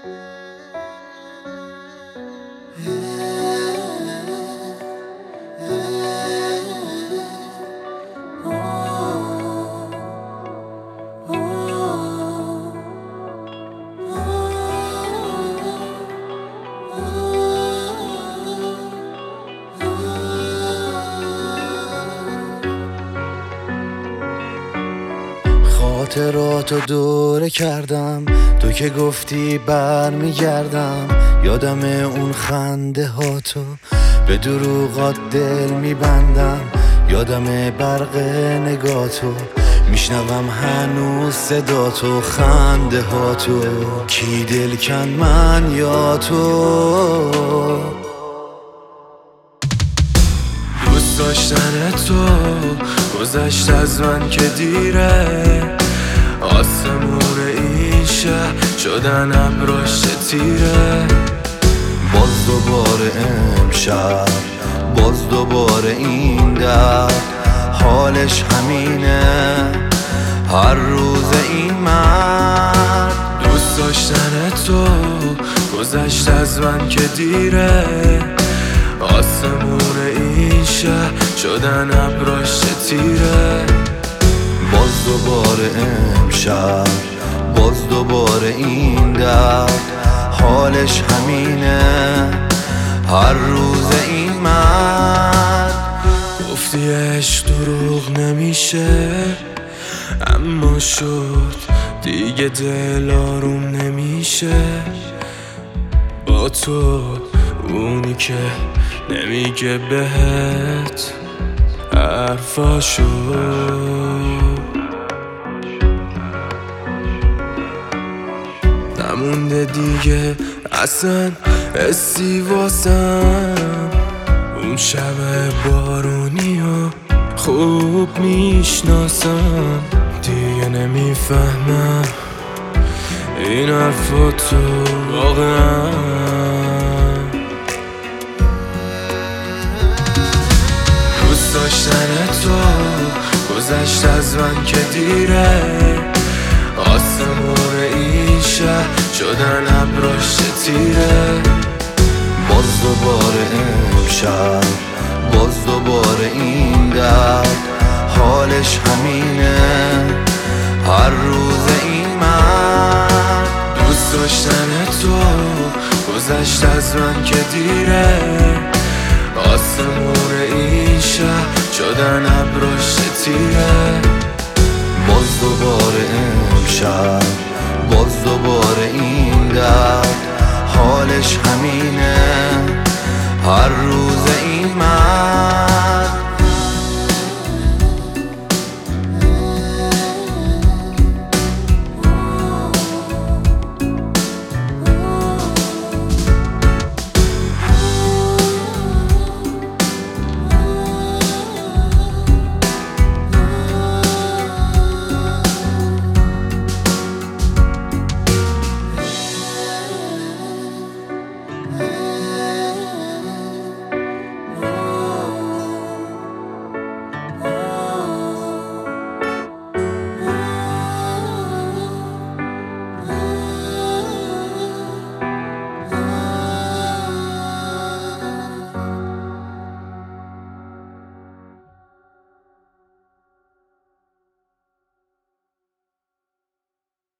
خاطراتو دوره کردم، تو که گفتی برمیگردم. یادم اون خنده هاتو به دروغات دل میبندم. یادم برق نگاتو میشنوم هنوز صداتو، خنده هاتو. کی دل کن من یا تو؟ دوست داشتن تو گذشت از من که دیره. آسمون این شهر شدن ابراش تیره. باز دوباره امشب، باز دوباره این درد. حالش همینه هر روز این مرد. دوست داشتن تو گذشت از من که دیره. آسمون این شهر شدن ابراش تیره. باز دوباره امشب، باز دوباره این درد. حالش همینه هر روز این مرد. گفتی عشق دروغ نمیشه، اما شد دیگه دل آروم نمیشه. با تو اونی که نمیگه بهت حرفاشو. نمونده دیگه اصلا حسی واسم. اون شب بارونی ها خوب میشناسم. دیگه نمیفهمم این حرفاتو واقعا. دوست داشتن تو گذشت از من که دیره. آسمون این شهر شدن ابراش تیره. باز دوباره امشب، باز دوباره این درد. حالش همینه هر روز این مرد. دوست داشتن تو گذشت از من که دیره. آسمون این شهر شدن ابراش تیره. باز دوباره امشب، باز دوباره این درد. حالش همینه هر روز این مرد.